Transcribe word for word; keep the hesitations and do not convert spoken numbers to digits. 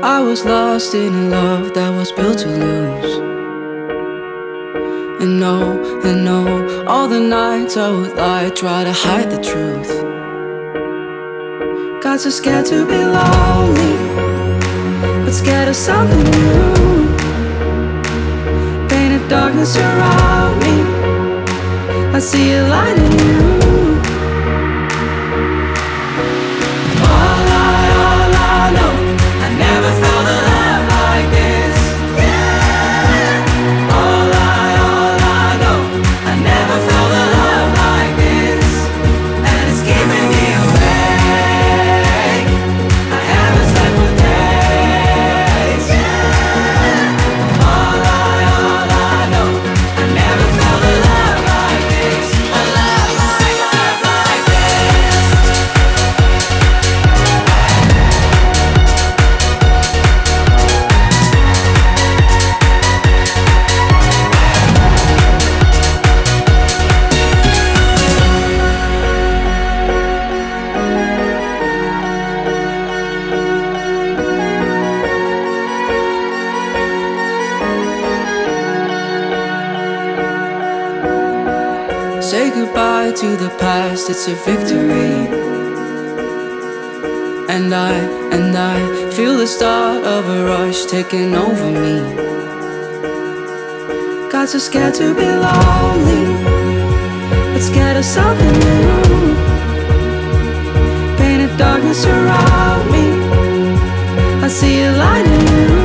I was lost in a love that was built to lose. And no, and no, all the nights I would lie, try to hide the truth. Got so scared to be lonely, but scared of something new. Painted darkness around me, I see a light in you. All I, all I know, I never felt a love like this. Yeah. All I, all I know, I never felt a love like this. And it's keeping me awake. I haven't slept for days. Yeah. All I, all I know, I never felt a love like this. A love like, love like this. Say goodbye to the past, it's a victory. And I, and I feel the start of a rush taking over me. Got so scared to be lonely, but scared of something new. Painted darkness around me, I see a light in you.